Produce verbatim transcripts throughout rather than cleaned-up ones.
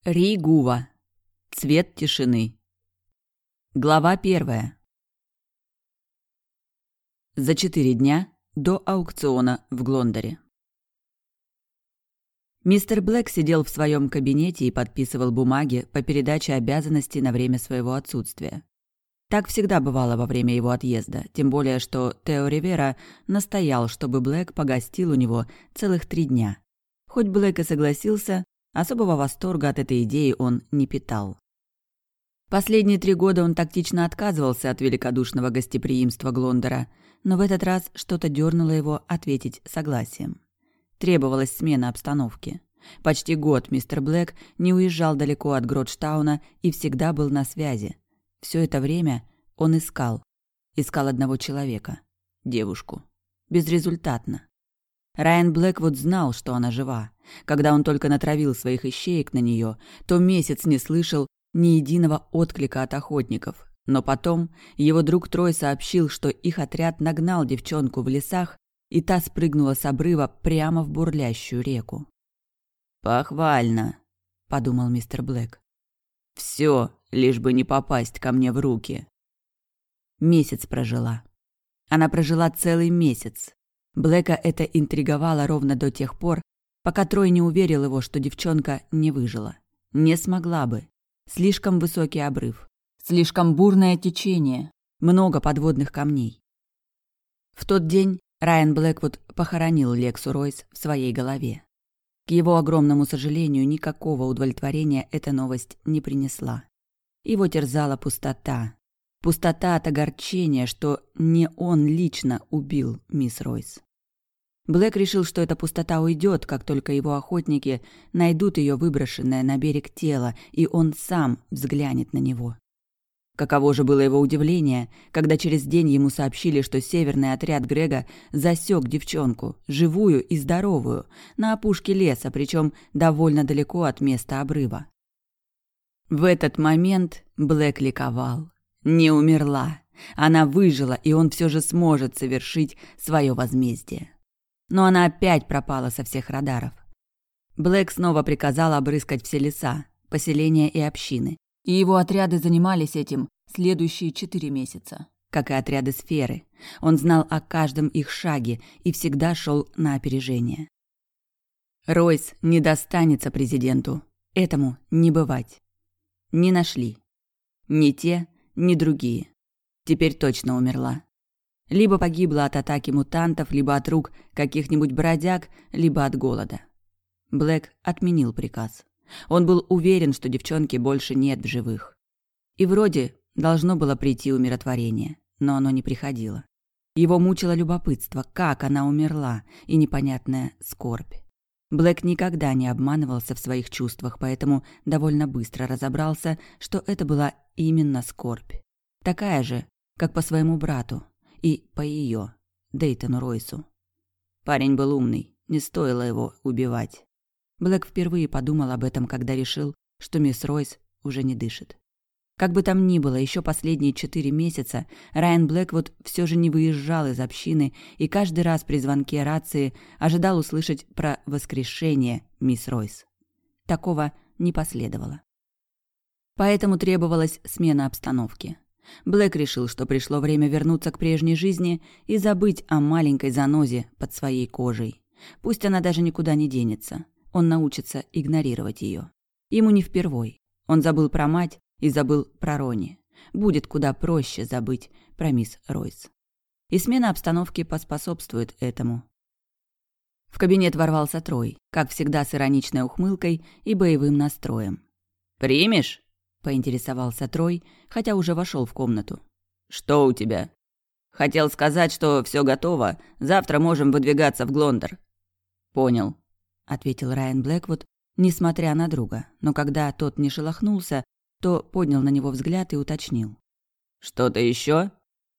Ригува. Цвет тишины. Глава первая. За четыре дня до аукциона в Глондоре. Мистер Блэк сидел в своем кабинете и подписывал бумаги по передаче обязанностей на время своего отсутствия. Так всегда бывало во время его отъезда, тем более что Тео Ривера настоял, чтобы Блэк погостил у него целых три дня. Хоть Блэк и согласился, особого восторга от этой идеи он не питал. Последние три года он тактично отказывался от великодушного гостеприимства Глондора, но в этот раз что-то дернуло его ответить согласием. Требовалась смена обстановки. Почти год мистер Блэк не уезжал далеко от Гротштауна и всегда был на связи. Все это время он искал. Искал одного человека. Девушку. Безрезультатно. Райан Блэквуд знал, что она жива. Когда он только натравил своих ищеек на нее, то месяц не слышал ни единого отклика от охотников. Но потом его друг Трой сообщил, что их отряд нагнал девчонку в лесах, и та спрыгнула с обрыва прямо в бурлящую реку. «Похвально», — подумал мистер Блэк. «Все, лишь бы не попасть ко мне в руки». Месяц прожила. Она прожила целый месяц. Блэка это интриговало ровно до тех пор, пока Трой не уверил его, что девчонка не выжила. Не смогла бы. Слишком высокий обрыв. Слишком бурное течение. Много подводных камней. В тот день Райан Блэквуд похоронил Лексу Ройс в своей голове. К его огромному сожалению, никакого удовлетворения эта новость не принесла. Его терзала пустота. Пустота от огорчения, что не он лично убил мисс Ройс. Блэк решил, что эта пустота уйдет, как только его охотники найдут ее выброшенное на берег тело, и он сам взглянет на него. Каково же было его удивление, когда через день ему сообщили, что северный отряд Грега засек девчонку, живую и здоровую, на опушке леса, причем довольно далеко от места обрыва. В этот момент Блэк ликовал. Не умерла. Она выжила, и он все же сможет совершить свое возмездие. Но она опять пропала со всех радаров. Блэк снова приказал обрыскать все леса, поселения и общины. И его отряды занимались этим следующие четыре месяца. Как и отряды Сферы. Он знал о каждом их шаге и всегда шел на опережение. Ройс не достанется президенту. Этому не бывать. Не нашли. Ни те, ни другие. Теперь точно умерла. Либо погибла от атаки мутантов, либо от рук каких-нибудь бродяг, либо от голода. Блэк отменил приказ. Он был уверен, что девчонки больше нет в живых. И вроде должно было прийти умиротворение, но оно не приходило. Его мучило любопытство, как она умерла, и непонятная скорбь. Блэк никогда не обманывался в своих чувствах, поэтому довольно быстро разобрался, что это была именно скорбь. Такая же, как по своему брату и по ее, Дейтону Ройсу. Парень был умный, не стоило его убивать. Блэк впервые подумал об этом, когда решил, что мисс Ройс уже не дышит. Как бы там ни было, еще последние четыре месяца Райан Блэквуд все же не выезжал из общины и каждый раз при звонке рации ожидал услышать про воскрешение мисс Ройс. Такого не последовало. Поэтому требовалась смена обстановки. Блэк решил, что пришло время вернуться к прежней жизни и забыть о маленькой занозе под своей кожей. Пусть она даже никуда не денется. Он научится игнорировать ее. Ему не впервой. Он забыл про мать и забыл про Рони. Будет куда проще забыть про мисс Ройс. И смена обстановки поспособствует этому. В кабинет ворвался Трой, как всегда с ироничной ухмылкой и боевым настроем. «Примешь?» – поинтересовался Трой, хотя уже вошел в комнату. «Что у тебя?» «Хотел сказать, что все готово. Завтра можем выдвигаться в Глондор». «Понял», – ответил Райан Блэквуд, несмотря на друга, но когда тот не шелохнулся, то поднял на него взгляд и уточнил. «Что-то еще?»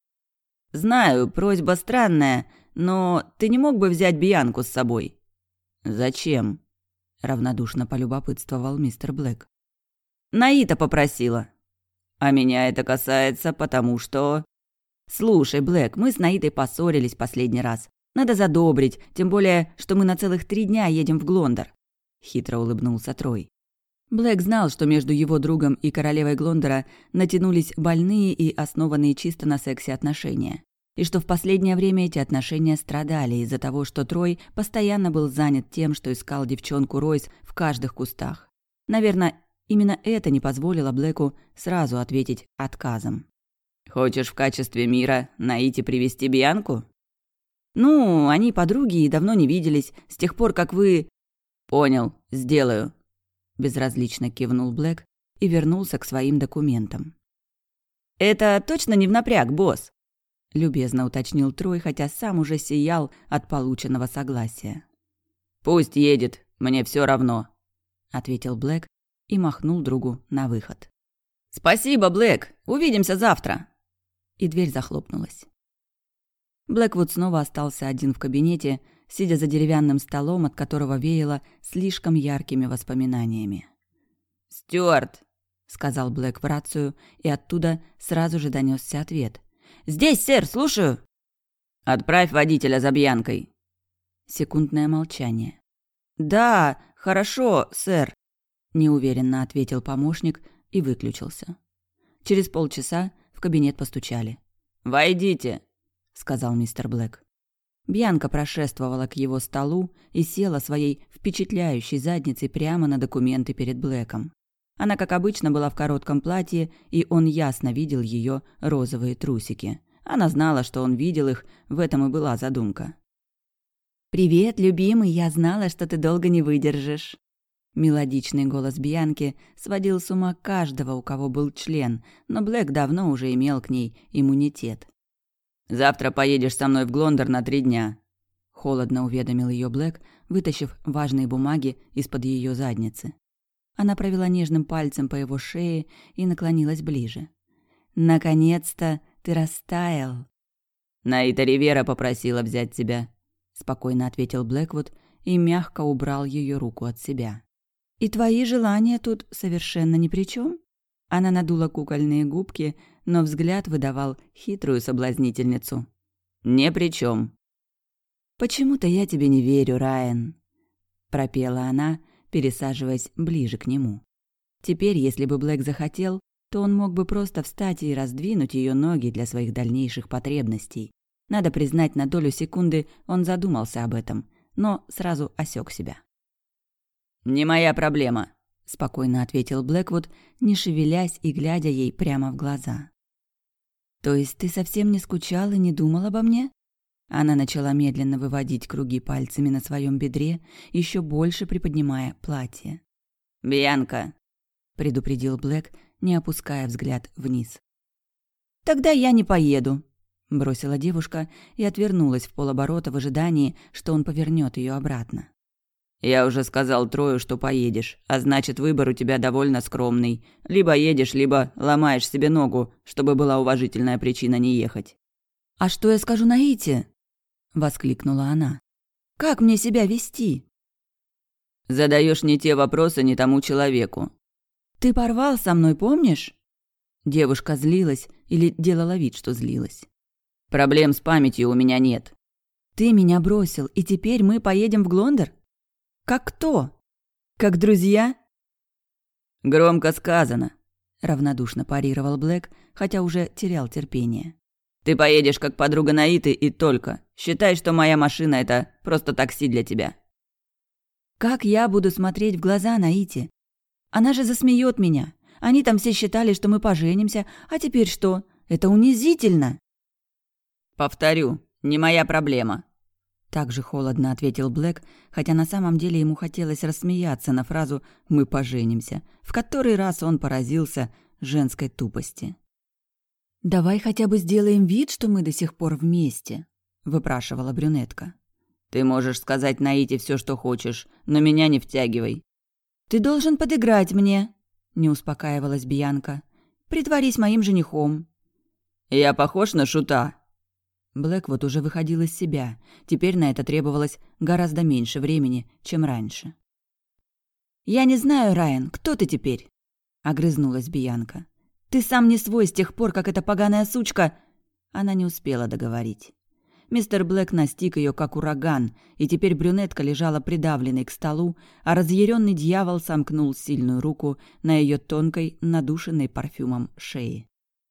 «Знаю, просьба странная, но ты не мог бы взять Бьянку с собой?» «Зачем?» – равнодушно полюбопытствовал мистер Блэк. «Наита попросила». «А меня это касается, потому что...» «Слушай, Блэк, мы с Наитой поссорились последний раз. Надо задобрить, тем более, что мы на целых три дня едем в Глондор», – хитро улыбнулся Трой. Блэк знал, что между его другом и королевой Глондора натянулись больные и основанные чисто на сексе отношения. И что в последнее время эти отношения страдали из-за того, что Трой постоянно был занят тем, что искал девчонку Ройс в каждых кустах. Наверное, именно это не позволило Блэку сразу ответить отказом. «Хочешь в качестве мира Наити привести Бьянку?» «Ну, они подруги и давно не виделись, с тех пор, как вы...» «Понял, сделаю», – безразлично кивнул Блэк и вернулся к своим документам. «Это точно не в напряг, босс?» – любезно уточнил Трой, хотя сам уже сиял от полученного согласия. «Пусть едет, мне все равно», – ответил Блэк и махнул другу на выход. «Спасибо, Блэк, увидимся завтра». И дверь захлопнулась. Блэквуд снова остался один в кабинете, сидя за деревянным столом, от которого веяло слишком яркими воспоминаниями. «Стюарт», — сказал Блэк в рацию, и оттуда сразу же донесся ответ. «Здесь, сэр, слушаю». «Отправь водителя за Бьянкой». Секундное молчание. «Да, хорошо, сэр», — неуверенно ответил помощник и выключился. Через полчаса в кабинет постучали. «Войдите», — сказал мистер Блэк. Бьянка прошествовала к его столу и села своей впечатляющей задницей прямо на документы перед Блэком. Она, как обычно, была в коротком платье, и он ясно видел ее розовые трусики. Она знала, что он видел их, в этом и была задумка. «Привет, любимый, я знала, что ты долго не выдержишь». Мелодичный голос Бьянки сводил с ума каждого, у кого был член, но Блэк давно уже имел к ней иммунитет. «Завтра поедешь со мной в Глондор на три дня», — холодно уведомил ее Блэк, вытащив важные бумаги из-под ее задницы. Она провела нежным пальцем по его шее и наклонилась ближе. «Наконец-то ты растаял». «Наита Ривера попросила взять тебя», — спокойно ответил Блэквуд и мягко убрал ее руку от себя. «И твои желания тут совершенно ни при чем?» Она надула кукольные губки, но взгляд выдавал хитрую соблазнительницу. «Не при чем. «Почему-то я тебе не верю, Райан», — пропела она, пересаживаясь ближе к нему. Теперь, если бы Блэк захотел, то он мог бы просто встать и раздвинуть ее ноги для своих дальнейших потребностей. Надо признать, на долю секунды он задумался об этом, но сразу осек себя. «Не моя проблема», — спокойно ответил Блэквуд, не шевелясь и глядя ей прямо в глаза. «То есть ты совсем не скучал и не думал обо мне?» Она начала медленно выводить круги пальцами на своем бедре, еще больше приподнимая платье. «Бьянка», — предупредил Блэк, не опуская взгляд вниз. «Тогда я не поеду», — бросила девушка и отвернулась в полоборота в ожидании, что он повернет ее обратно. «Я уже сказал Трою, что поедешь, а значит, выбор у тебя довольно скромный. Либо едешь, либо ломаешь себе ногу, чтобы была уважительная причина не ехать». «А что я скажу Наите?» — воскликнула она. «Как мне себя вести?» «Задаешь не те вопросы не тому человеку». «Ты порвал со мной, помнишь?» Девушка злилась или делала вид, что злилась. «Проблем с памятью у меня нет». «Ты меня бросил, и теперь мы поедем в Глондор? Как кто? Как друзья?» «Громко сказано», — равнодушно парировал Блэк, хотя уже терял терпение. «Ты поедешь как подруга Наиты и только. Считай, что моя машина – это просто такси для тебя». «Как я буду смотреть в глаза Наите? Она же засмеет меня. Они там все считали, что мы поженимся, а теперь что? Это унизительно!» «Повторю, не моя проблема», – так же холодно ответил Блэк, хотя на самом деле ему хотелось рассмеяться на фразу «мы поженимся», в который раз он поразился женской тупости. «Давай хотя бы сделаем вид, что мы до сих пор вместе», – выпрашивала брюнетка. «Ты можешь сказать Наите все, что хочешь, но меня не втягивай». «Ты должен подыграть мне», – не успокаивалась Бьянка. «Притворись моим женихом». «Я похож на шута?» Блэквуд уже выходил из себя. Теперь на это требовалось гораздо меньше времени, чем раньше. «Я не знаю, Райан, кто ты теперь?» – огрызнулась Бьянка. «Ты сам не свой с тех пор, как эта поганая сучка...» Она не успела договорить. Мистер Блэк настиг ее как ураган, и теперь брюнетка лежала придавленной к столу, а разъяренный дьявол сомкнул сильную руку на ее тонкой, надушенной парфюмом шее.